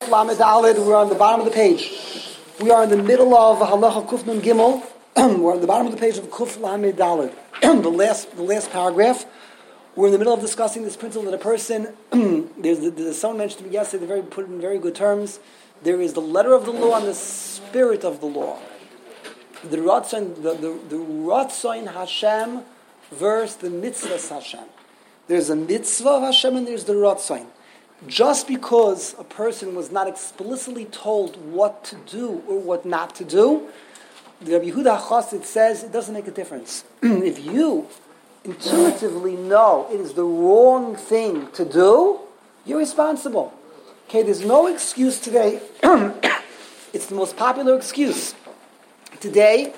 Lamed Aled, we're on the bottom of the page. We are in the middle of Halacha Kuf Nun Gimel. We're on the bottom of the page of Kuf Lamed Aled. the last paragraph. We're in the middle of discussing this principle that a person, someone mentioned to me yesterday, put it in very good terms. There is the letter of the law and the spirit of the law. The Ratzain Hashem versus the Mitzvah Hashem. There's a Mitzvah of Hashem and there's the Ratzain. Just because a person was not explicitly told what to do or what not to do, the Rabbi Yehuda HaChassid says it doesn't make a difference. If you intuitively know it is the wrong thing to do, you're responsible. Okay, there's no excuse today. It's the most popular excuse. Today,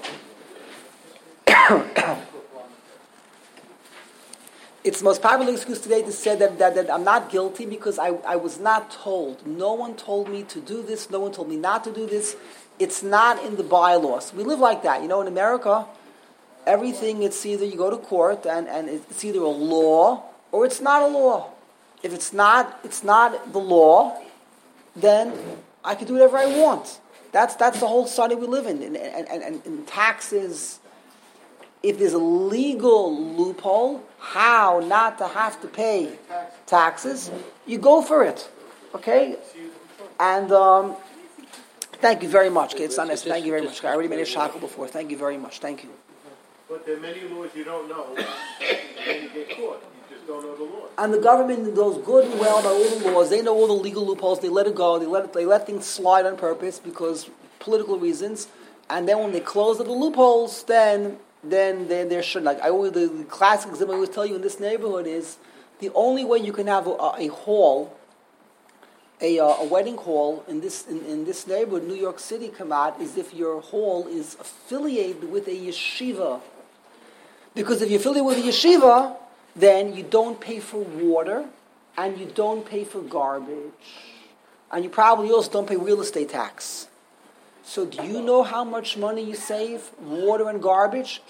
it's the most popular excuse today to say that I'm not guilty because I was not told. No one told me to do this. No one told me not to do this. It's not in the bylaws. We live like that. You know, in America, everything, it's either you go to court and it's either a law or it's not a law. If it's not the law, then I can do whatever I want. That's the whole society we live in. And in taxes, if there's a legal loophole, how not to have to pay taxes, you go for it. Okay? And thank you very much. Okay, it's honest. Thank you very much. I already made a shackle before. Thank you very much. Thank you. But there are many laws you don't know, and then you get caught. You just don't know the law. And the government knows good and well about all the laws. They know all the legal loopholes. They let it go. They let things slide on purpose because political reasons. And then when they close up the loopholes, then there should, like the classic example I always tell you in this neighborhood is the only way you can have a hall, a wedding hall in this neighborhood, New York City, come out is if your hall is affiliated with a yeshiva. Because if you're affiliated with a yeshiva, then you don't pay for water and you don't pay for garbage, and you probably also don't pay real estate tax. So do you know how much money you save? Water and garbage?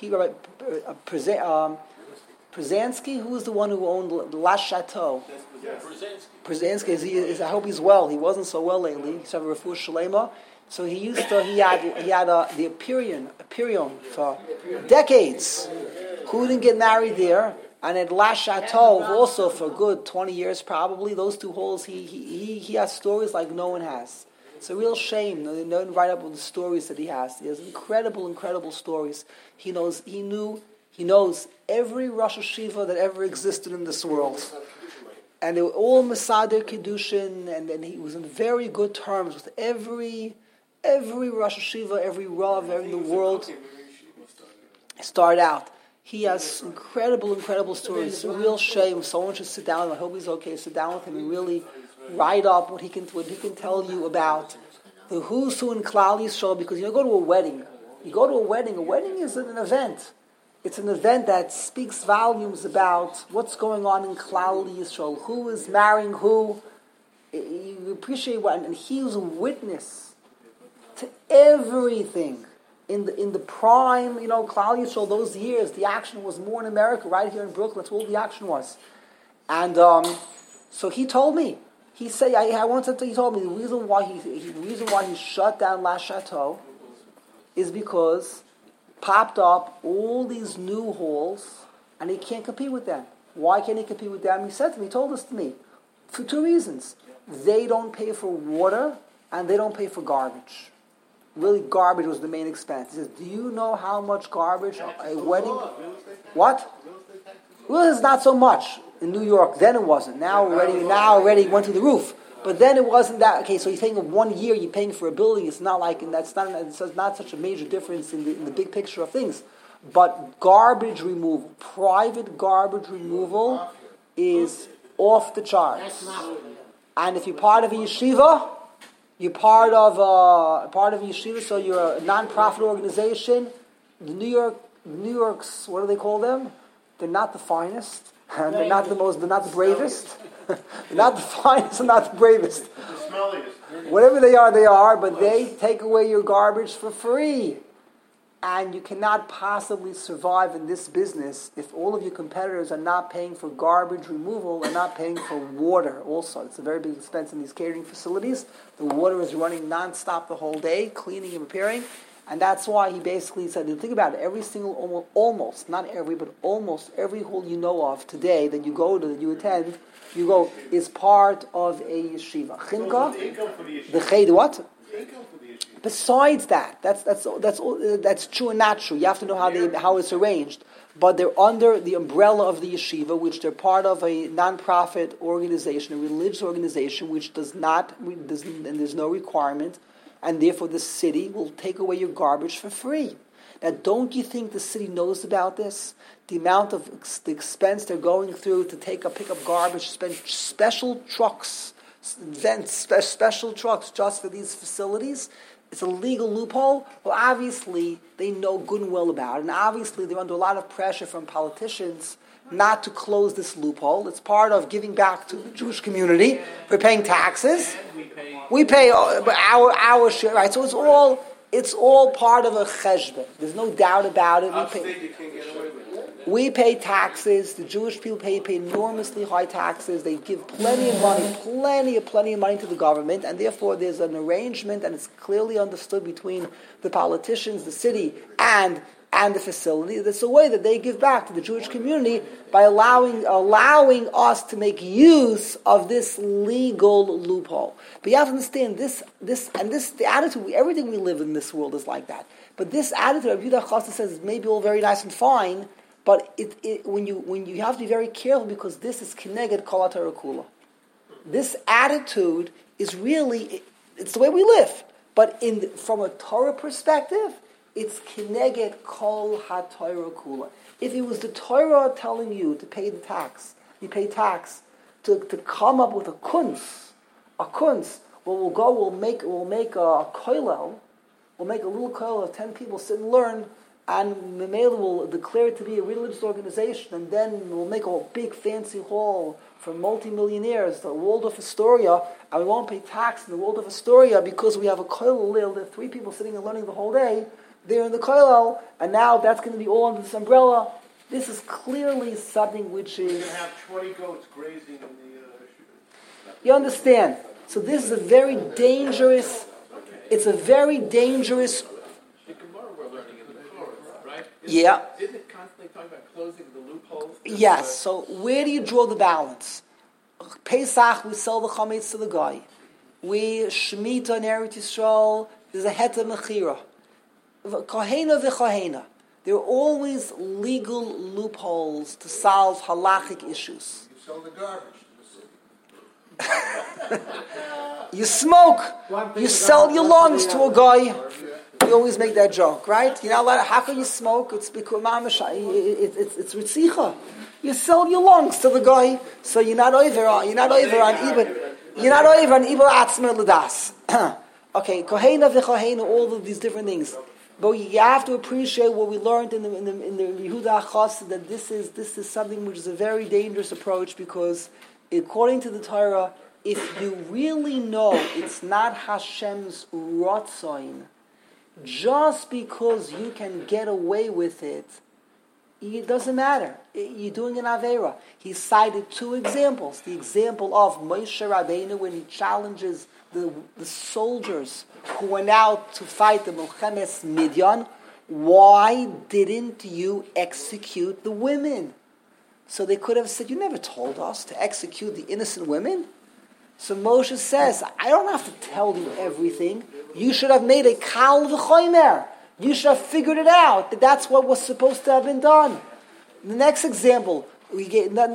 Przansky, who was the one who owned La Chateau? Przansky. I hope he's well. He wasn't so well lately. He's having a refuah shalema. So he had the Aperion for decades. Who didn't get married there? And at La Chateau, also for good 20 years probably, those two halls, he has stories like no one has. It's a real shame. No one write up all the stories that he has. He has incredible stories. He knows every Rosh Hashiva that ever existed in this world. And they were all Masader Kiddushin, and then he was in very good terms with every Rosh Hashiva, every Rav, in the world. Start out. He has incredible stories. It's a real shame. Someone should sit down. I hope he's okay. Sit down with him and really write up what he can tell you about the who's who in Klal Yisrael. Because go to a wedding. You go to a wedding. A wedding is an event. It's an event that speaks volumes about what's going on in Klal Yisrael. Who is marrying who? You appreciate what, and he was a witness to everything. In the prime, Klal Yisrael, those years, the action was more in America, right here in Brooklyn. That's where all the action was. And so he told me. He said, he told me the reason why he shut down La Chateau is because popped up all these new halls, and he can't compete with them. Why can't he compete with them? He told this to me, for two reasons. They don't pay for water, and they don't pay for garbage. Really, garbage was the main expense. He says, do you know how much garbage a wedding... What? Well, it's not so much in New York. Then it wasn't. Now already went to the roof. But then it wasn't that. Okay, so you're thinking of 1 year you're paying for a building. It's not like, and it's not such a major difference in the big picture of things. But garbage removal, private garbage removal, is off the charts. And if you're part of a yeshiva, you're part of a yeshiva, so you're a non-profit organization. The New York's, what do they call them? They're not the finest, and they're not the bravest. They're not the finest and not the bravest. The smelliest. Whatever they are, but they take away your garbage for free. And you cannot possibly survive in this business if all of your competitors are not paying for garbage removal and not paying for water also. It's a very big expense in these catering facilities. The water is running nonstop the whole day, cleaning and repairing. And that's why he basically said, think about it, every single, almost, not every, but almost every hall you know of today that you go to, that you attend, you go, is part of a yeshiva. Chinka, the ched, what? Besides that, that's true and not true. You have to know how it's arranged. But they're under the umbrella of the yeshiva, which they're part of a non-profit organization, a religious organization, which and there's no requirement, and therefore the city will take away your garbage for free. Now, don't you think the city knows about this? The amount of the expense they're going through to pick up garbage, spend special trucks, special trucks just for these facilities. It's a legal loophole. Well, obviously, they know good and well about it. And obviously, they're under a lot of pressure from politicians not to close this loophole. It's part of giving back to the Jewish community. We're paying taxes. We pay our share, right? So it's all part of a cheshbon. There's no doubt about it. We pay taxes. The Jewish people pay enormously high taxes. They give plenty of money to the government, and therefore there's an arrangement, and it's clearly understood between the politicians, the city, and the facility. That's a way that they give back to the Jewish community by allowing us to make use of this legal loophole. But you have to understand this, the attitude. Everything we live in this world is like that. But this attitude, Rabbi Yehuda Chassid says, is maybe all very nice and fine. But when you have to be very careful, because this is kineged kol haTorah kula. This attitude is really, it's the way we live. But from a Torah perspective, it's kineged kol haTorah kula. If it was the Torah telling you to pay the tax, you pay tax to come up with a kunz. Well, we'll make a koilel. We'll make a little koilel of 10 people sit and learn. And Memela will declare it to be a religious organization, and then we'll make a big fancy hall for multi-millionaires, the Waldorf Astoria, and we won't pay tax in the Waldorf Astoria because we have a kollel. There are 3 people sitting and learning the whole day. They're in the kollel, and now that's going to be all under this umbrella. This is clearly something which is... You're going to have 20 goats grazing in the... You understand? So this is a very dangerous... It's a very dangerous... Yeah. Didn't it constantly talk about closing the loopholes? Yes. So where do you draw the balance? Pesach, we sell the chametz to the guy. We Shemitah in Eretz Yisrael, there's a heta mechira. Kahena v'chahena. There are always legal loopholes to solve halachic issues. You sell the garbage to the city. You smoke. You sell your lungs to a guy. We always make that joke, right? You know, how can you smoke? It's because it's ritzicha. You sell your lungs to the guy, so you're not over on ibn atzmer l'das. Okay, kohena v'chahena, all of these different things. But you have to appreciate what we learned in the Yehuda Chassid, that this is something which is a very dangerous approach, because according to the Torah, if you really know it's not Hashem's rotzain, just because you can get away with it, it doesn't matter. You're doing an Aveira. He cited 2 examples. The example of Moshe Rabbeinu when he challenges the soldiers who went out to fight the Milchemes Midian. Why didn't you execute the women? So they could have said, you never told us to execute the innocent women. So Moshe says, I don't have to tell you everything. You should have made a kal v'chomer. You should have figured it out, that that's what was supposed to have been done. The next example, why did the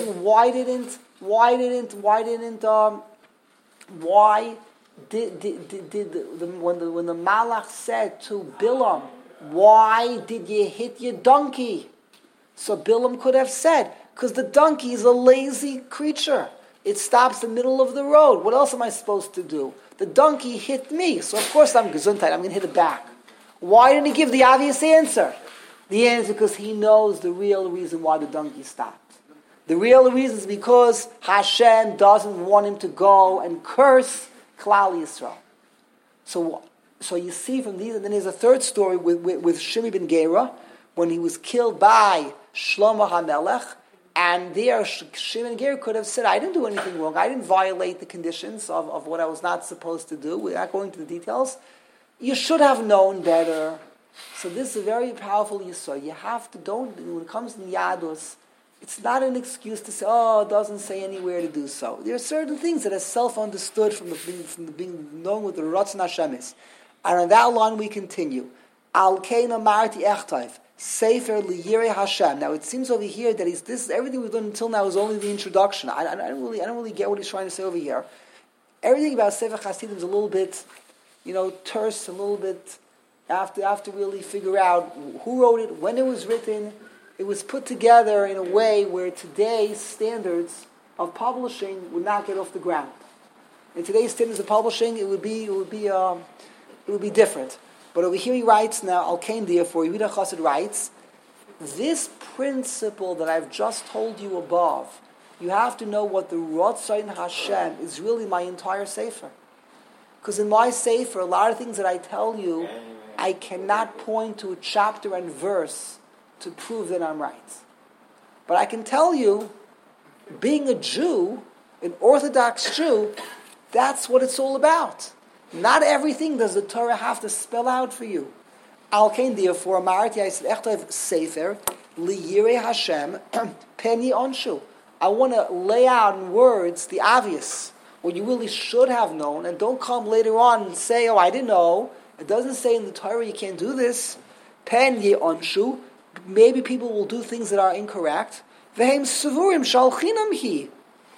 Malach said to Bilam, why did you hit your donkey? So Bilam could have said, because the donkey is a lazy creature. It stops in the middle of the road. What else am I supposed to do? The donkey hit me, so of course I'm gesundheit. I'm going to hit it back. Why didn't he give the obvious answer? The answer is because he knows the real reason why the donkey stopped. The real reason is because Hashem doesn't want him to go and curse Klal Yisrael. So So you see from these, and then there's a third story with Shimi ben Gera, when he was killed by Shlomo HaMelech, and there Shimi ben Gera could have said, I didn't do anything wrong, I didn't violate the conditions of what I was not supposed to do, we're not going into the details. You should have known better. So this is a very powerful yisod. You have to, when it comes to Yadus, it's not an excuse to say, it doesn't say anywhere to do so. There are certain things that are self-understood from the being known what the Ratzon Hashem is. And on that line we continue. Al Keina Marti Echtayv, Sefer Liyirei Hashem. Now it seems over here that this is everything we've done until now is only the introduction. I don't really get what he's trying to say over here. Everything about Sefer Hasidim is a little bit, terse, a little bit. After really figure out who wrote it, when it was written. It was put together in a way where today's standards of publishing would not get off the ground. In today's standards of publishing, it would be different. But over here he writes now, Al Kain therefore, Yehuda Chassid writes, this principle that I've just told you above, you have to know what the Ratzon Hashem is really my entire Sefer. Because in my Sefer, a lot of things that I tell you, I cannot point to a chapter and verse to prove that I'm right. But I can tell you, being a Jew, an Orthodox Jew, that's what it's all about. Not everything does the Torah have to spell out for you. Al Kain therefore, Amarti, I said, Echtav Sefer, Liyirei Hashem, Penny Onshu. I want to lay out in words the obvious, what you really should have known, and don't come later on and say, I didn't know. It doesn't say in the Torah you can't do this. Penny Onshu. Maybe people will do things that are incorrect. Vehem suvurim shalchinam hi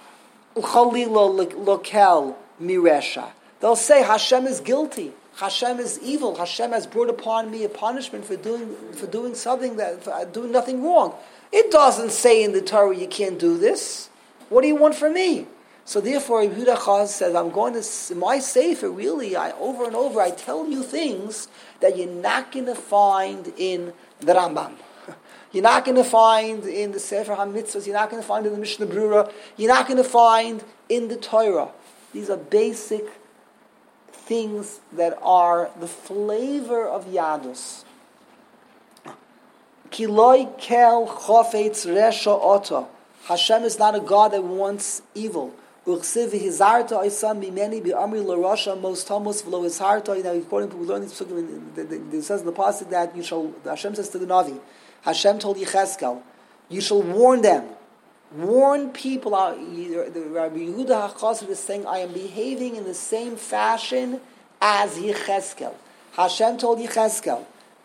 uchalila lokel miresha. They'll say Hashem is guilty. Hashem is evil. Hashem has brought upon me a punishment for doing something for doing nothing wrong. It doesn't say in the Torah you can't do this. What do you want from me? So therefore, Yehuda Chaz says, I'm going to, my Sefer, really, over and over, I tell you things that you're not going to find in the Rambam. You're not going to find in the Sefer HaMitzvahs, you're not going to find in the Mishnah Brura, you're not going to find in the Torah. These are basic things that are the flavor of Yadus. Kiloi kel chofetz resha ota. Hashem is not a God that wants evil. Uchsiv hizarta oisam mimeni bi'amri l'rasha most tamus v'lo hizarta. According to we learn this, it says in the pasuk that Hashem says to the Navi, Hashem told Yecheskel, you shall warn them. Warn people. The Rabbi Yehuda HaChassid is saying, I am behaving in the same fashion as Yecheskel. Hashem told Yecheskel,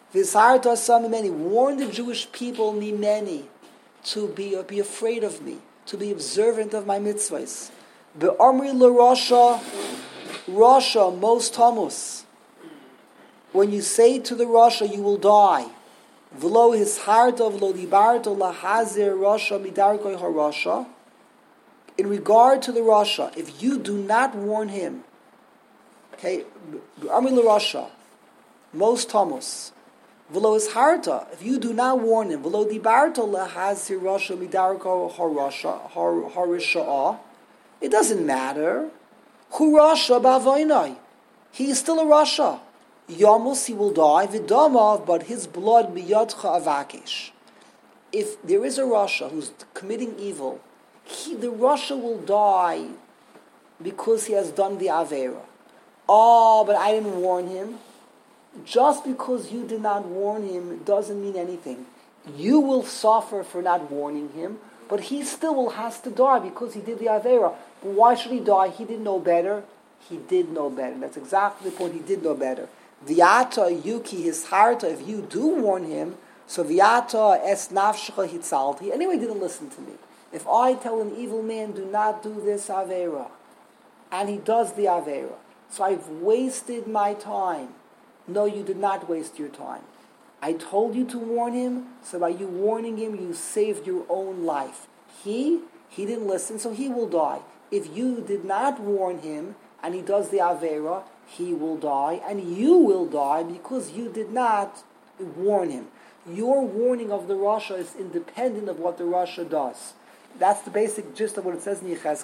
warn the Jewish people, mimeni, to be afraid of me, to be observant of my mitzvahs. Be'amri l'rasha, rasha most tamus. When you say to the rasha, you will die. V'lo his heart of lo dibarto lahazir rasha midarkoi harasha. In regard to the rasha, if you do not warn him, okay, be'amri l'rasha, most tamus. V'lo his harta, if you do not warn him, v'lo dibarto lahazir rasha midarkoi harasha, harisha. It doesn't matter. Hu rasha b'avoinai. He is still a rasha. Yamus, he will die. V'damav, but his blood biyadcha avakesh. If there is a rasha who's committing evil, the rasha will die because he has done the avera. But I didn't warn him. Just because you did not warn him doesn't mean anything. You will suffer for not warning him, but he still has to die because he did the avera. But why should he die? He didn't know better. He did know better. That's exactly the point. He did know better. Viata yuki his heart. If you do warn him, so viata es nafshecha hitzalti. Anyway, didn't listen to me. If I tell an evil man, do not do this avera, and he does the avera, so I've wasted my time. No, you did not waste your time. I told you to warn him, so by you warning him, you saved your own life. He didn't listen, so he will die. If you did not warn him, and he does the avera, he will die, and you will die because you did not warn him. Your warning of the rasha is independent of what the rasha does. That's the basic gist of what it says in Yechezkel.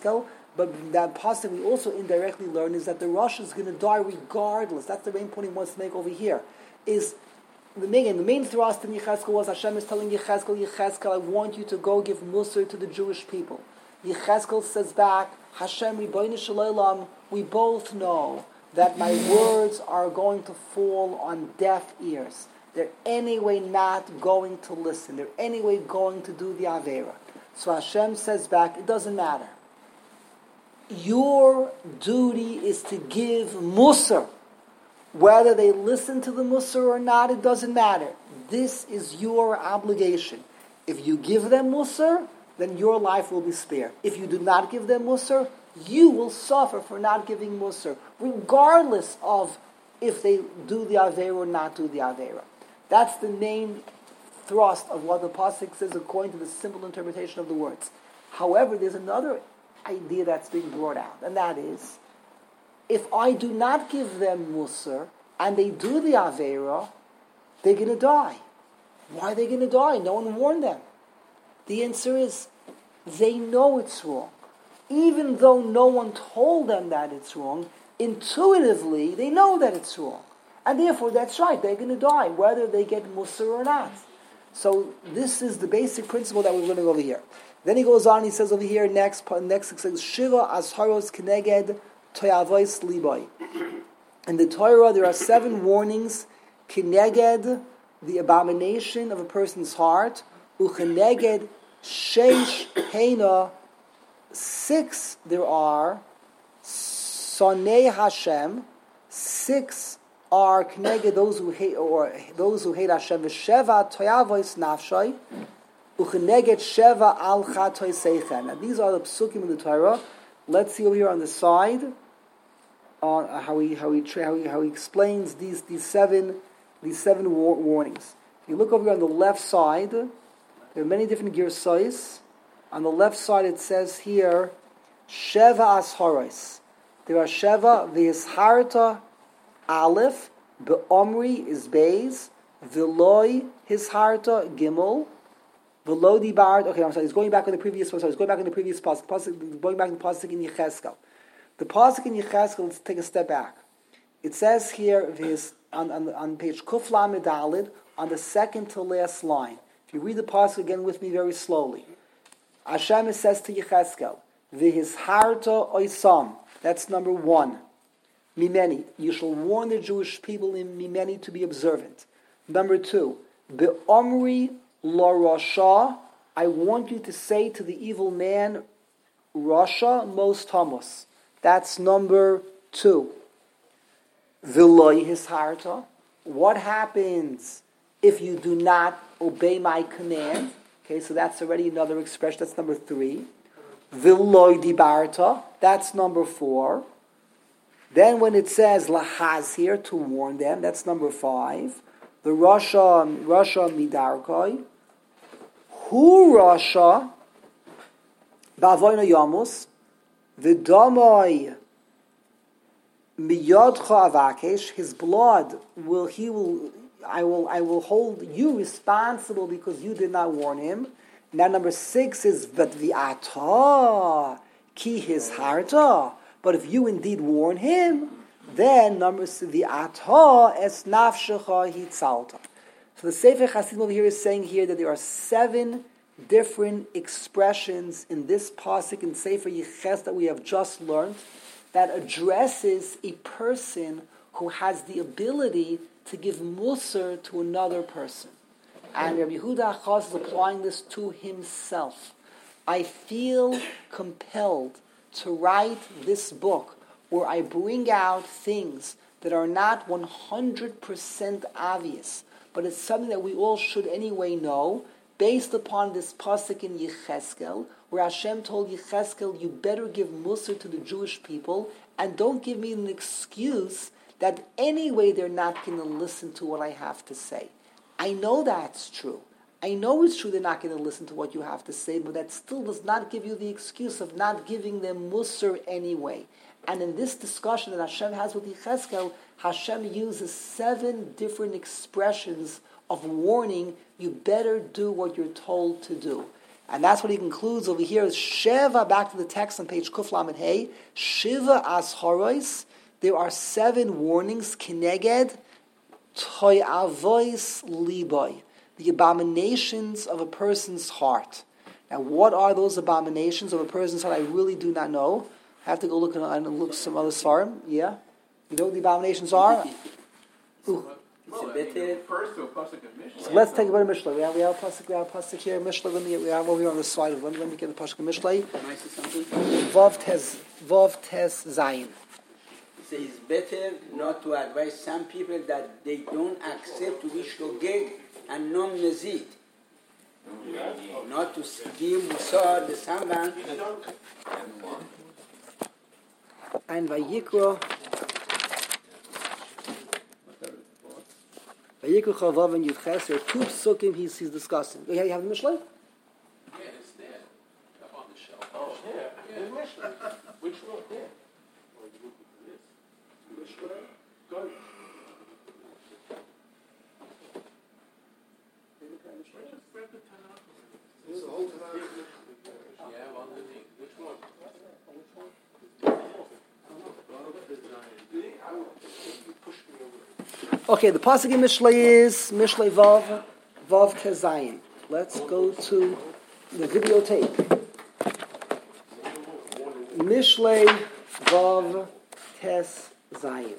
But that pasuk we also indirectly learn is that the Rosh is going to die regardless. That's the main point he wants to make over here. Is the main thrust in Yechezkel was Hashem is telling Yechezkel, I want you to go give Musar to the Jewish people. Yechezkel says back, Hashem Ribono Shel Olam, we both know that my words are going to fall on deaf ears. They're anyway not going to listen. They're anyway going to do the Avera. So Hashem says back, it doesn't matter. Your duty is to give Musar. Whether they listen to the Musar or not, it doesn't matter. This is your obligation. If you give them Musar, then your life will be spared. If you do not give them Musar, you will suffer for not giving Musar, regardless of if they do the Avera or not do the Avera. That's the main thrust of what the pasuk says according to the simple interpretation of the words. However, there's another idea that's being brought out, and that is, if I do not give them Musar and they do the Avera, they're going to die. Why are they going to die? No one warned them. The answer is, they know it's wrong. Even though no one told them that it's wrong, intuitively they know that it's wrong. And therefore, that's right, they're going to die, whether they get Musar or not. So this is the basic principle that we're learning over here. Then he goes on, he says over here, next it says, Shiva Azharos Keneged Toyavois Liboy. In the Torah, there are 7 warnings, Keneged, the abomination of a person's heart, Ucheneged Sheish Heina, 6 there are, Sonei Hashem, 6 are Keneged, those who hate Hashem, V'sheva Toyavois Nafshai, Ucheneged Sheva Al Chatoy Seichen. Now these are the psukim in the Torah. Let's see over here on the side how he explains these seven warnings. If you look over here on the left side, there are many different girsais. On the left side it says here Sheva Asharos. There are Sheva V'Hisharta Aleph, Be'omri is Beis, V'loi Hisharta Gimel, V'lo Dibart. Okay, I'm sorry. He's going back on the previous one. He's going back on the previous pasuk. Going back to the pasuk in Yechezkel. The pasuk in Yechezkel. Let's take a step back. It says here on page Kuf Lamed Daled, on the second to last line. If you read the pasuk again with me very slowly, Hashem says to Yechezkel, "V'hisharta oisam." That's number 1. Mimeni, you shall warn the Jewish people in Mimeni to be observant. Number 2, Be'omri La Rasha, I want you to say to the evil man, Rasha most Hamas. That's number 2. V'loi Hisharta. What happens if you do not obey my command? Okay, so that's already another expression. That's number 3. V'loi Dibarta. That's number 4. Then when it says Lahaz here, to warn them, that's number 5. The Rasha Midarkoi. Hu Rasha Ba'avoino Yamus V'domoi Miyodcha Avakesh. His blood I will hold you responsible because you did not warn him. Now number 6 is but V'ata Ki Hisharta. But if you indeed warn him, then number 6, V'ata Es Nafshecha Hitzalta. So the Sefer Hasidim over here is saying here that there are 7 different expressions in this pasuk in Sefer Yeches that we have just learned that addresses a person who has the ability to give musar to another person. And Rabbi Yehuda Achaz is applying this to himself. I feel compelled to write this book where I bring out things that are not 100% obvious, but it's something that we all should anyway know, based upon this pasuk in Yechezkel, where Hashem told Yechezkel, you better give musar to the Jewish people, and don't give me an excuse that anyway they're not going to listen to what I have to say. I know that's true. I know it's true they're not going to listen to what you have to say, but that still does not give you the excuse of not giving them musar anyway. And in this discussion that Hashem has with Yechezkel, Hashem uses 7 different expressions of warning, you better do what you're told to do. And that's what he concludes over here is Sheva, back to the text on page Kuf Lamed Hey, Shiva Asharois, there are 7 warnings, Kineged, Toyavois Liboy, the abominations of a person's heart. Now, what are those abominations of a person's heart? I really do not know. I have to go look at some other svarim. Yeah? You know what the abominations are? Ooh. Well, it refers to a pasuk of Mishlei. So let's take a bit of Mishlei. We have a pasuk here. Mishlei. We have over here on the slide. Let me get the pasuk of Mishlei. Vav Tes Zayin. So it's better not to advise some people that they don't accept to be shogeg and non mezid. Not to give musar to someone. And Vayikra Chavav and Yudches, there are 2 psukim he's discussing. You have the Mishlei? Yeah, it's there. Up on the shelf. Oh, yeah. Mishlei. Which one? Yeah. Go ahead. Yeah, underneath. Which one? Okay, the pasuk in Mishlei is Mishlei Vav Tezayin. Let's go to the videotape. Mishlei Vav Tezayin.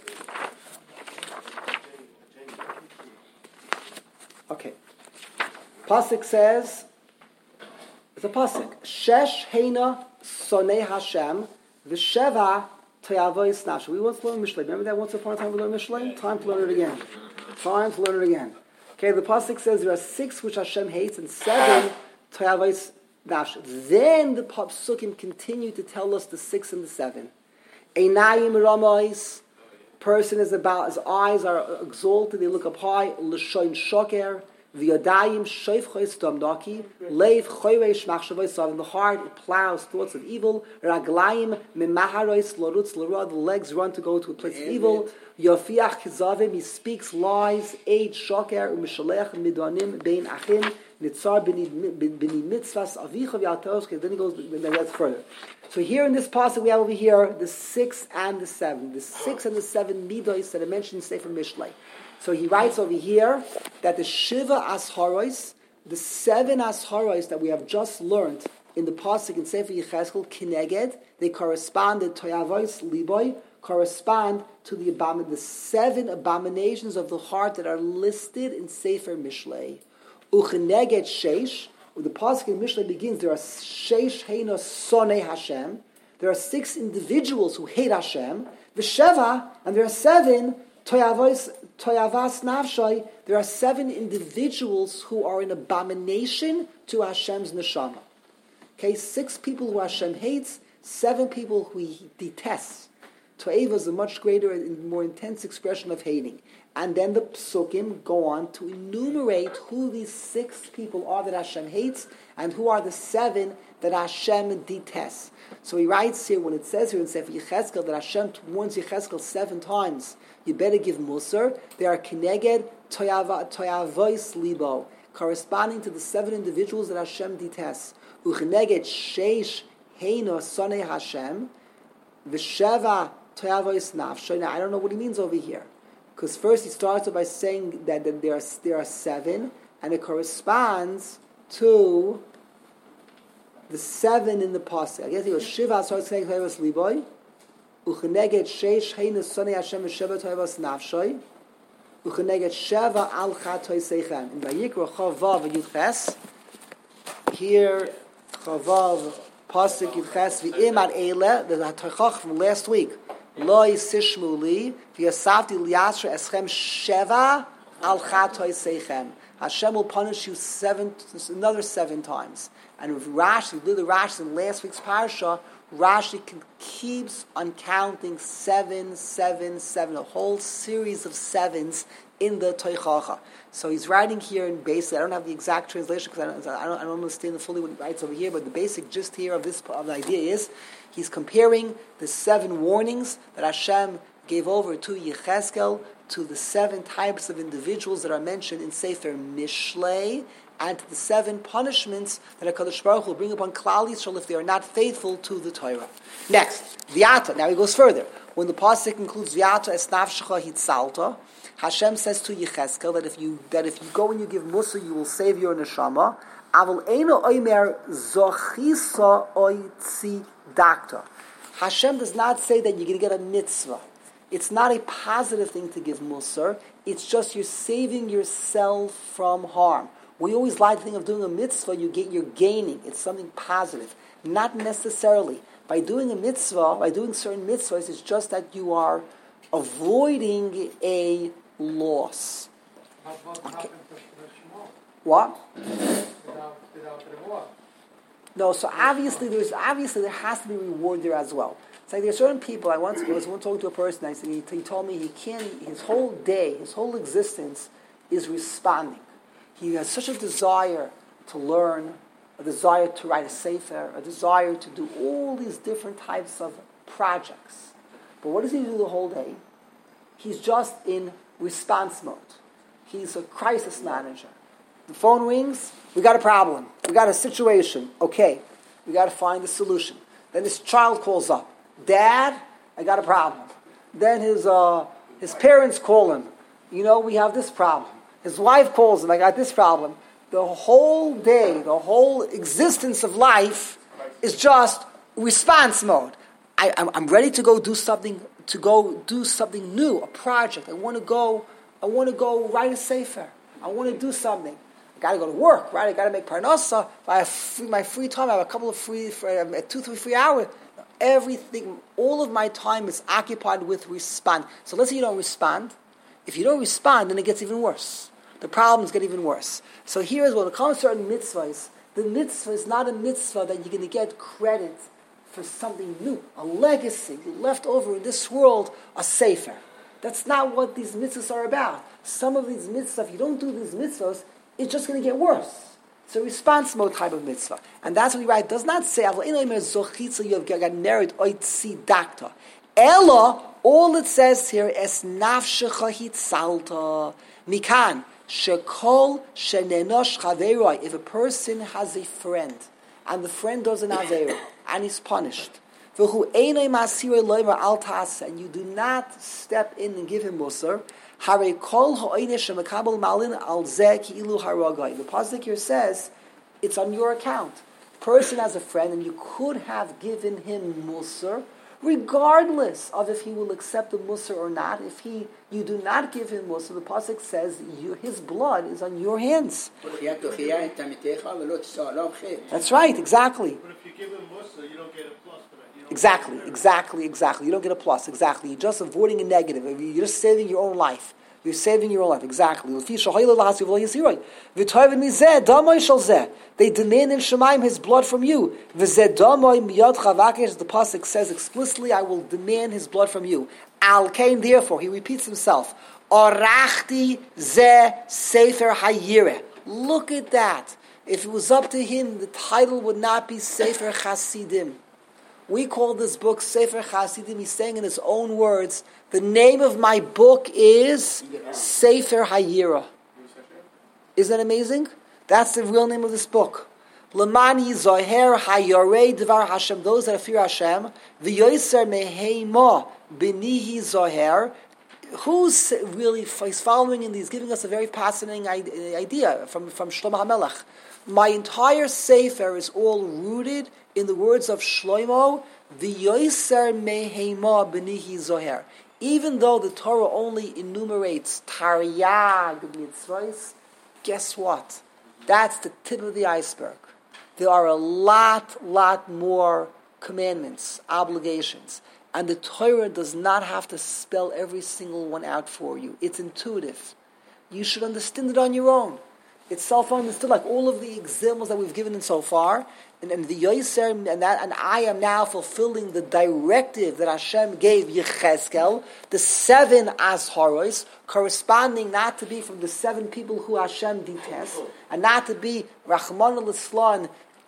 Okay. Pasuk says, it's a pasuk. Shesh Heina Sonei Hashem V'Sheva Toyavois Nafsho. We once learned Mishlei. Remember that once upon a time we learned Mishlei? Time to learn it again. Okay, the pasuk says there are 6 which Hashem hates and 7 Toyavois Nafsho. Then the psukim continue to tell us the 6 and the 7. Einayim Ramois. Person is about, his eyes are exalted, they look up high. L'shoin Shoker. V'yadayim Shoifchois Domnaki. Leiv Choyreish Machshavos. In the heart it plows thoughts of evil. Raglayim Mimaharois Lorutz Lorad. The legs run to go to a place of evil. Yofiach Kizavim. He speaks lies. Eid Shoker Umishalech Midonim Bein Achim. Nitzar Bini Mitzvahs Avicha V'Yatos. Then he goes, then that's further. So here in this passage we have over here the 6 and the 7. The 6 and the 7 midos that I mentioned in Sefer Mishlei. So he writes over here that the Shiva Asharois, the 7 Asharois that we have just learned in the pasuk in Sefer Yechezkel, Kineged, they corresponded to Toyavois Liboy, correspond to the 7 abominations of the heart that are listed in Sefer Mishlei. Ucheneged Sheish, when the pasuk in Mishlei begins, there are Sheish Heina Sonei Hashem. There are 6 individuals who hate Hashem. V'Sheva, and there are 7 Toyavas Nafshai. There are 7 individuals who are an abomination to Hashem's neshama. Okay, 6 people who Hashem hates, 7 people who He detests. To'eva is a much greater and more intense expression of hating. And then the psukim go on to enumerate who these 6 people are that Hashem hates and who are the 7 that Hashem detests. So he writes here, when it says here in Sefer Yechezkel that Hashem warns Yechezkel 7 times, you better give Musar, they are Kineged Toyavois Libo, corresponding to the 7 individuals that Hashem detests. Ucheneged Sheish Heino Sonei Hashem, V'Sheva Toyavois Nafsho. Now I don't know what he means over here. Because first he starts by saying that there are 7, and it corresponds to the 7 in the pasuk. I guess he goes Shiva Asar Tzneik Toyavos Liboy, Ucheneged Sheish Heinu Sonei Hashem Sheva Toyavos Nafshoy, Ucheneged Sheva Al Chatoy Seichem. In Vayikra Chavav Yudches, here Chavav pasuk Yudches V'Imad Eile, the Torchach from last week. Lo Yisishmu Li V'Yasavti Liyasra Eschem Sheva Al Chatoy Seichem. Hashem will punish you another 7 times. And with Rashi, we did the Rashi in last week's parasha, Rashi keeps on counting 7, 7, 7, a whole series of 7s in the Toichacha. So he's writing here in basically, I don't have the exact translation because I don't understand fully what he writes over here, but the basic gist here of the idea is he's comparing the 7 warnings that Hashem gave over to Yechezkel, to the 7 types of individuals that are mentioned in Sefer Mishlei, and to the 7 punishments that HaKadosh Baruch Hu will bring upon Klal Yisrael if they are not faithful to the Torah. Next, V'yata. Now he goes further. When the pasuk includes V'yata es nafshecha hitzalta, Hashem says to Yechezkel that if you go and you give Musa, you will save your neshama. Aval eino oimer zochisa oitzi dakta. Hashem does not say that you're going to get a mitzvah. It's not a positive thing to give Musar. It's just you're saving yourself from harm. We always like to think of doing a mitzvah, you're gaining. It's something positive. Not necessarily. By doing a mitzvah, by doing certain mitzvahs, it's just that you are avoiding a loss. Okay. What? Without reward. No, so obviously there has to be reward there as well. It's like there are certain people. I was talking to a person. I said he told me he can't. His whole day, his whole existence is responding. He has such a desire to learn, a desire to write a sefer, a desire to do all these different types of projects. But what does he do the whole day? He's just in response mode. He's a crisis manager. The phone rings. We got a problem. We got a situation. Okay, we got to find a solution. Then his child calls up. Dad, I got a problem. Then his parents call him. We have this problem. His wife calls him. I got this problem. The whole day, the whole existence of life is just response mode. I'm ready to go do something. To go do something new, a project. I want to go write a sefer. I want to do something. I got to go to work, right? I got to make parnasa. If I have my free time, I have a couple of 2-3 free hours. Everything, all of my time is occupied with respond. So let's say you don't respond. If you don't respond, then it gets even worse. The problems get even worse. So here is when it comes to certain mitzvahs, the mitzvah is not a mitzvah that you're going to get credit for something new, a legacy left over in this world, a sefer. That's not what these mitzvahs are about. Some of these mitzvahs, if you don't do these mitzvahs, it's just going to get worse. It's a response mode type of mitzvah. And that's what he writes. It does not say, Ella, all it says here is nafshecha hitzalta. Mikan, shekol shenenosh chaveroi. If a person has a friend, and the friend does an avera, and he's punished, and you do not step in and give him musar, the pasuk here says it's on your account. The person has a friend, and you could have given him musar, regardless of if he will accept the musar or not. If you do not give him musar, the pasuk says his blood is on your hands. That's right, exactly. But if you give him musar, you don't get a plus for that. Exactly. You don't get a plus. Exactly. You're just avoiding a negative. You're just saving your own life. You're saving your own life. Exactly. They demand in Shemaim his blood from you. The pasuk says explicitly, I will demand his blood from you. Al Kain, therefore, he repeats himself. Orachti ze sefer hayireh. Look at that. If it was up to him, the title would not be Sefer Chasidim. We call this book Sefer Chasidim. He's saying in his own words, the name of my book is Sefer Hayira. Isn't that amazing? That's the real name of this book. Lamani Zoher Hayorei Dvar Hashem. Those that fear Hashem. V'yoser Meheima Benihi Zoher. Who's really he's following in these, giving us a very fascinating idea from Shlomo HaMelech. My entire Sefer is all rooted in the words of Shlomo, V'yoser Meheima Benihi Zoher. Even though the Torah only enumerates Taryag mitzvahs, guess what? That's the tip of the iceberg. There are a lot more commandments, obligations. And the Torah does not have to spell every single one out for you. It's intuitive. You should understand it on your own. It's self-understood, like all of the examples that we've given in so far. And the Yoser, and I am now fulfilling the directive that Hashem gave Yechezkel, the 7 Azharos, corresponding not to be from the 7 people who Hashem detests, and not to be Rahman al-Islan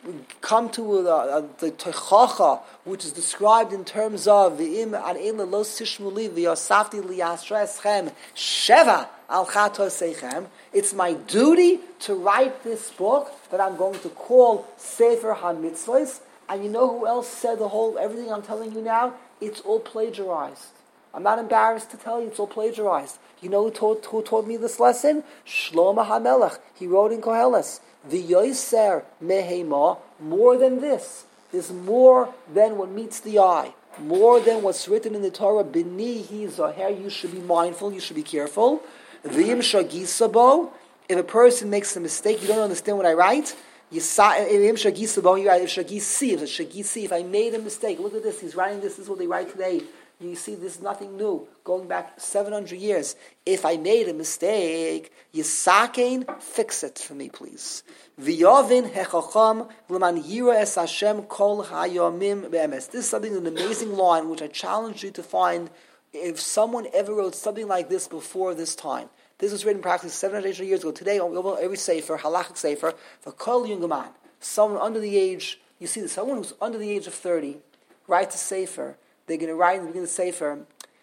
come to the Teichacha, which is described in terms of the An Lo Sishmuli V'Yosafti Liyasreschem Sheva Al Chatosechem. It's my duty to write this book that I'm going to call Sefer HaMitzvos. And you know who else said everything I'm telling you now? It's all plagiarized. I'm not embarrassed to tell you, it's all plagiarized. You know who taught me this lesson? Shlomo HaMelech. He wrote in Koheles, V'yoser mehema, more than this. There's more than what meets the eye. More than what's written in the Torah. B'ni hi zoher, you should be mindful, you should be careful. V'yim shagisabo, if a person makes a mistake, you don't understand what I write, if I made a mistake, look at this, he's writing this is what they write today. You see, this is nothing new, going back 700 years. If I made a mistake, Yisakein, fix it for me, please. V'yovin hechacham l'man yira es Hashem kol hayomim be'emes. This is something, an amazing line, which I challenge you to find if someone ever wrote something like this before this time. This was written practically 700 years ago. Today, every sefer, halachic sefer, for kol yungaman, someone under the age, you see, someone who's under the age of 30, writes a sefer. They're going to write in the beginning of the sefer,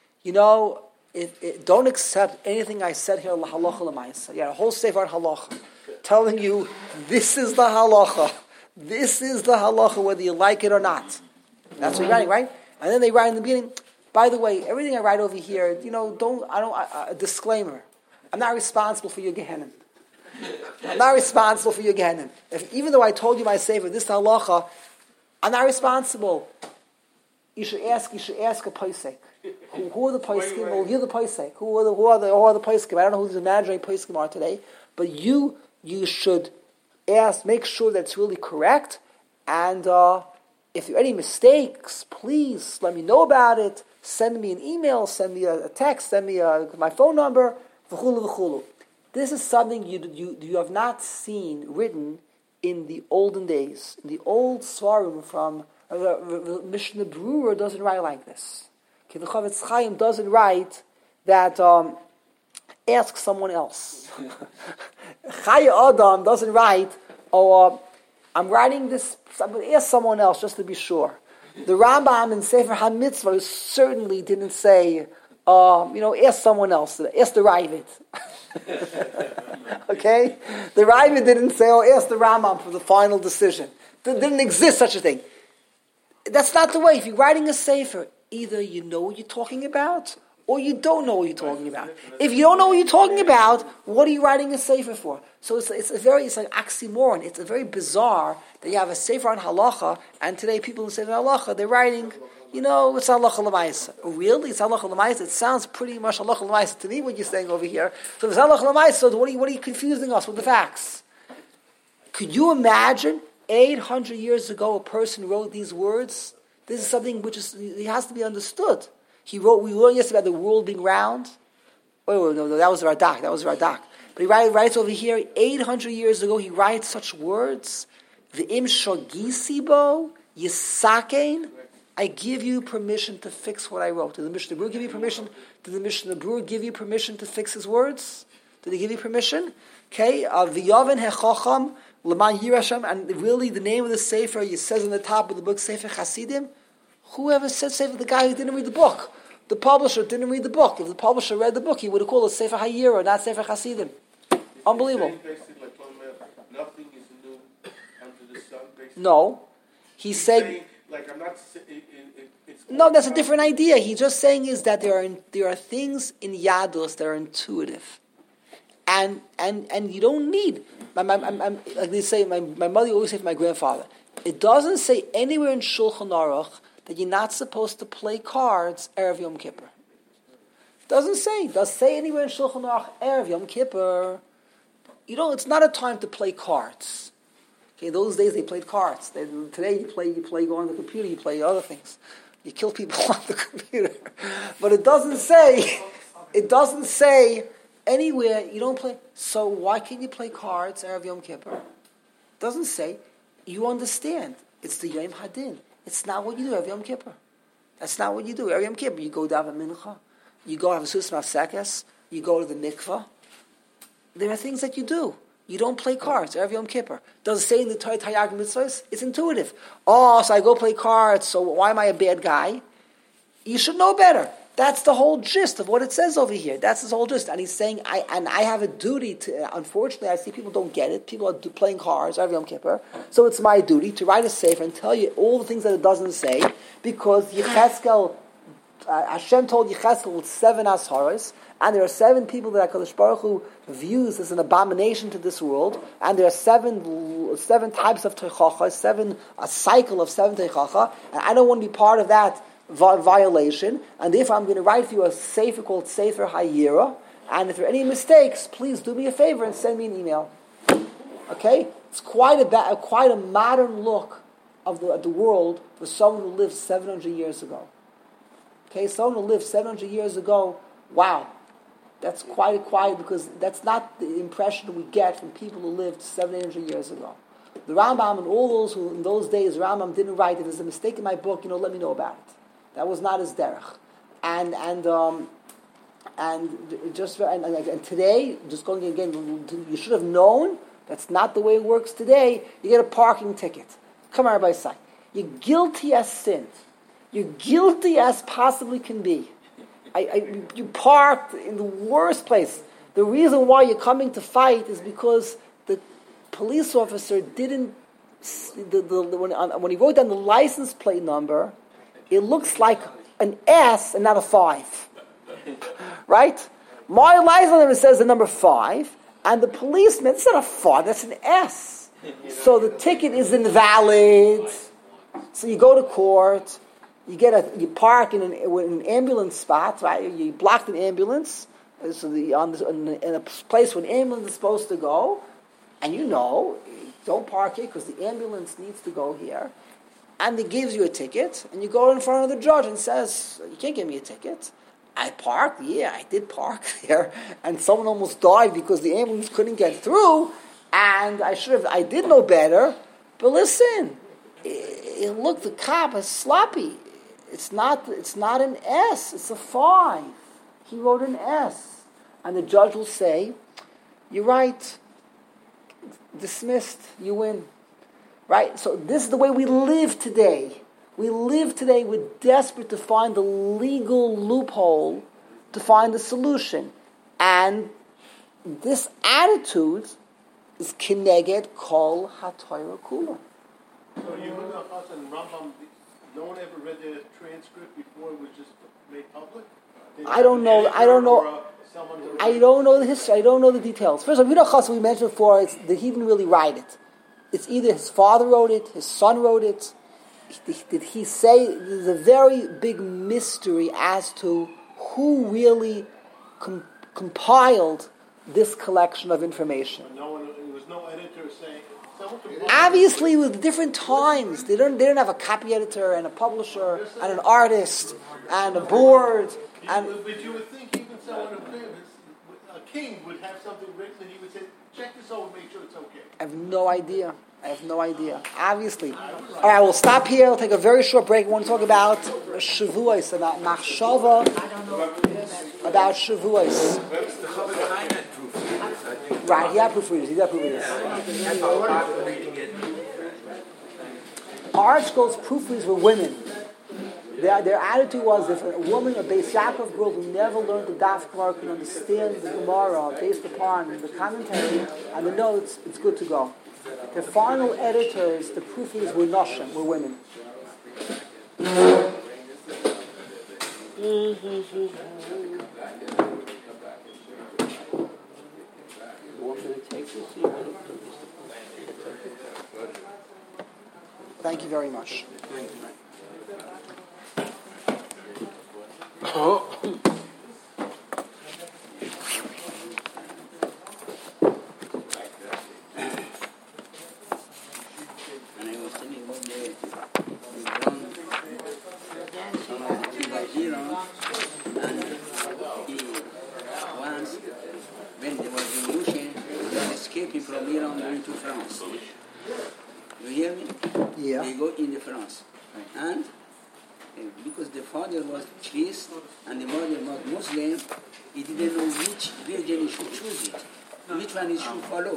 don't accept anything I said here, halacha l'maisa. Yeah, a whole sefer on halacha, telling you this is the halacha. This is the halacha, whether you like it or not. That's what you're writing, right? And then they write in the beginning, by the way, everything I write over here, a disclaimer. I'm not responsible for your Gehenna. I'm not responsible for your Gehenna. Even though I told you my sefer, this halacha, I'm not responsible. You should ask a posek. Who are the poskim? Well, you're the posek. Who are the poskim? I don't know who the imaginary poskim are today, but you should ask, make sure that it's really correct, and if there are any mistakes, please let me know about it. Send me an email, send me a text, send me my phone number. V'chulu v'chulu. This is something you have not seen written in the olden days, in the old svarim from. The Mishnah Brewer doesn't write like this. Okay, the Chavetz Chaim doesn't write that ask someone else. Chaya Adam doesn't write, I'm writing this, I'm going to ask someone else just to be sure. The Rambam in Sefer HaMitzvah certainly didn't say, ask someone else, ask the Ravid. Okay? The Ravid didn't say, ask the Rambam for the final decision. There didn't exist such a thing. That's not the way. If you're writing a sefer, either you know what you're talking about, or you don't know what you're talking about. If you don't know what you're talking about, what are you writing a sefer for? So it's an oxymoron. It's a very bizarre that you have a sefer on halacha, and today people who say halacha, they're writing, it's halacha l'maisa. Really? It's halacha l'maisa? It sounds pretty much halacha l'maisa to me, what you're saying over here. So if it's halacha l'maisa, what are you confusing us with the facts? Could you imagine 800 years ago, a person wrote these words? This is something which it has to be understood. We learned yesterday about the world being round. Oh, no, that was Radak. But he writes over here, 800 years ago, he writes such words. V'im shogisibo yisakein. I give you permission to fix what I wrote. Did the Mishnah Brewer give you permission? Did the Mishnah Brewer give you permission to fix his words? Did he give you permission? Okay, v'yavin hechacham. L'man Yirashem, and really the name of the sefer, it says on the top of the book, Sefer Chasidim. Whoever said sefer? The guy who didn't read the book. The publisher didn't read the book. If the publisher read the book, he would have called it Sefer Hayira, not Sefer Chasidim. Unbelievable. Nothing is new under the sun. No. He's saying, I'm not. No, that's a different idea. He's just saying is that there are things in Yadus that are intuitive. And you don't need, like they say, my mother always said to my grandfather, it doesn't say anywhere in Shulchan Aruch that you're not supposed to play cards Erev Yom Kippur. It doesn't say. It does say anywhere in Shulchan Aruch Erev Yom Kippur. It's not a time to play cards. Okay, those days they played cards. Today you play go on the computer, you play other things. You kill people on the computer. But it doesn't say anywhere you don't play. So why can't you play cards Erev Yom Kippur? It doesn't say. You understand. It's the Yom Hadin. It's not what you do Erev Yom Kippur. That's not what you do Erev Yom Kippur. You go down to Mincha. You go have a Sudas Mafsekes. You go to the mikvah. There are things that you do. You don't play cards every Yom Kippur. Does it say in the Torah Taryag Mitzvahs? It's intuitive. Oh, so I go play cards, so why am I a bad guy? You should know better. That's the whole gist of what it says over here. That's his whole gist. And he's saying, I have a duty to, unfortunately, I see people don't get it. People are playing cards every Yom Kippur. So it's my duty to write a sefer and tell you all the things that it doesn't say, because Yechezkel, Hashem told Yechezkel with 7 asharas, and there are 7 people that HaKadosh Baruch Hu views as an abomination to this world, and there are 7 types of teichacha, a cycle of 7 teichacha, and I don't want to be part of that violation, and therefore I'm going to write for you a sefer called Sefer Hayira, and if there are any mistakes, please do me a favor and send me an email. Okay? It's quite a modern look of the world for someone who lived 700 years ago. Okay, someone who lived 700 years ago, wow. That's quite because that's not the impression we get from people who lived 700 years ago. The Rambam and all those who, in those days, Rambam didn't write, if there's a mistake in my book, let me know about it. That was not his derech. And today, just going again, you should have known, that's not the way it works today. You get a parking ticket. Come on, everybody, say. You're guilty as sin. You're guilty as possibly can be. You parked in the worst place. The reason why you're coming to fight is because the police officer didn't, when he wrote down the license plate number, it looks like an S and not a 5. Right? My license number says the number 5, and the policeman, it's not a 5, that's an S. So the ticket is invalid. So you go to court. You park in an ambulance spot, right? You blocked an ambulance, so in a place where an ambulance is supposed to go, and don't park here because the ambulance needs to go here, and he gives you a ticket, and you go in front of the judge and says, "You can't give me a ticket. I parked. Yeah, I did park there, and someone almost died because the ambulance couldn't get through, and I did know better, but listen, look, the cop is sloppy." It's not an S, it's a 5. He wrote an S. And the judge will say, "You're right. Dismissed. You win." Right? So this is the way we live today. We're desperate to find the legal loophole to find the solution. And this attitude is kineged kol haTorah kula. So Yehuda and Rambam, no one ever read the transcript before it was just made public? I don't know the history. I don't know the details. First of all, Yehuda Chassan, we mentioned before, that he didn't really write it. It's either his father wrote it, his son wrote it. Did he say? There's a very big mystery as to who really compiled this collection of information. There was no editor saying. Obviously, with different times, they didn't have a copy editor and a publisher and an artist and a board. But you would think even someone a king would have something written and he would say, "Check this over, make sure it's okay." I have no idea. Obviously. All right, we'll stop here. We'll take a very short break. We want to talk about Shavuos, about Machshava, about Shavuos. Right, he had proofreaders. ArtScroll's proofreaders were women. Their attitude was, if a woman, a Beis Yaakov girl who never learned the Daf Gemara can understand the Gemara based upon the commentary and the notes, it's good to go. The final editors, the proofreaders, were Noshim, were women. Thank you very much. When there was a revolution, they were escaping from Iran going to France. You hear me? Yeah. They go in France. And because the father was priest and the mother was Muslim, he didn't know which religion he should choose it, which one he should follow.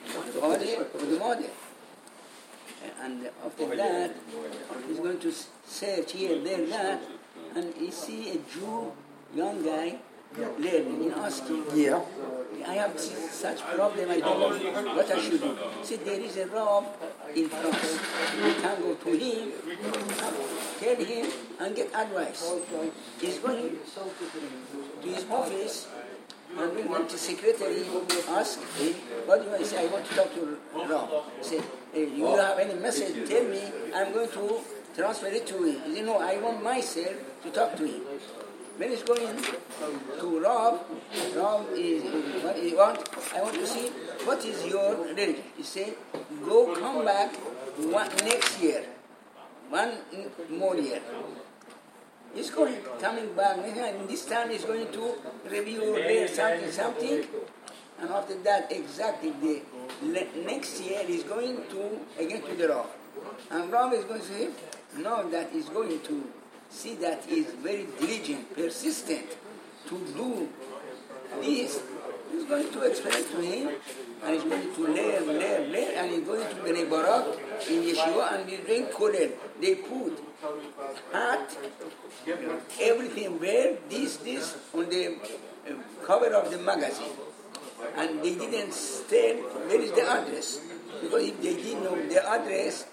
the father or the mother. And after that, he's going to search here, there, that, and he see a Jew, young guy, learning, asking. Yeah. I have such problem, I don't know what I should do. He said, there is a Rav in France. You can go to him, tell him, and get advice. He's going to his office, and when the secretary ask him, what do I say? I want to talk to Rav. Say, you have any message, tell me, I'm going to transfer it to him. He said, no, I want myself to talk to him. When he's going to Rav is what he want. I want to see what is your religion. He said, come back next year, one more year. He's coming back, and this time he's going to review there something, and after that, exactly the next year he's going to again to the Rav, and Rav is going to say, no, that is going to see that he is very diligent, persistent to do this. He's going to explain to him, and he's going to learn, and he's going to Bnei Barak in Yeshiva, and we drink Kollel. They put hat, everything where this on the cover of the magazine. And they didn't tell where is the address. Because if they didn't know the address,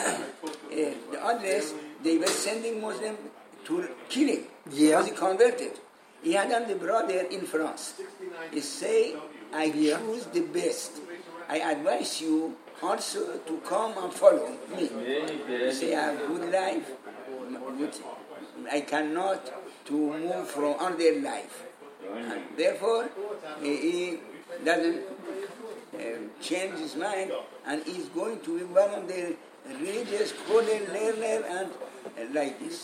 they were sending Muslim to kill him. Yeah. Because he converted. He had the brother in France. He say, I choose the best. I advise you also to come and follow me. He say, I have good life. I cannot to move from other life. And therefore, he doesn't change his mind, and he's going to be one of the religious learner and like this.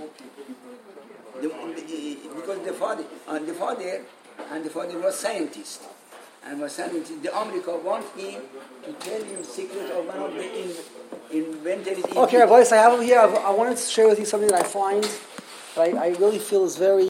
Because the father was scientist, and the America want him to tell him secret of one of the inventors. Okay, Rabbi, I have him here. I wanted to share with you something that I find, that I really feel is very